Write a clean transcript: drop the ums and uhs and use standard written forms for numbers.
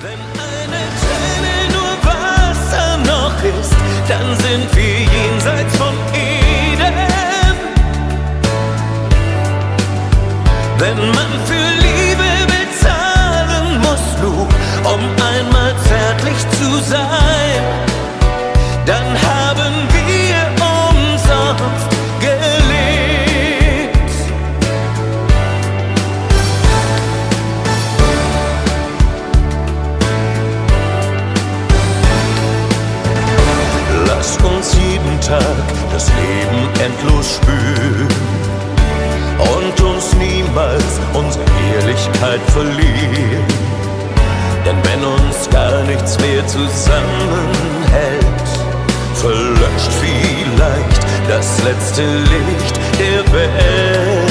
Wenn eine Träne nur Wasser noch ist, dann sind wir jenseits von Eden. Wenn man für Liebe bezahlen muss, nur um einmal zärtlich zu sein, dann haben wir umsonst gelebt. Lass uns jeden Tag das Leben endlos spüren und uns niemals unsere Ehrlichkeit verlieren. Denn wenn uns gar nichts mehr zusammenhält, verlöscht vielleicht das letzte Licht der Welt.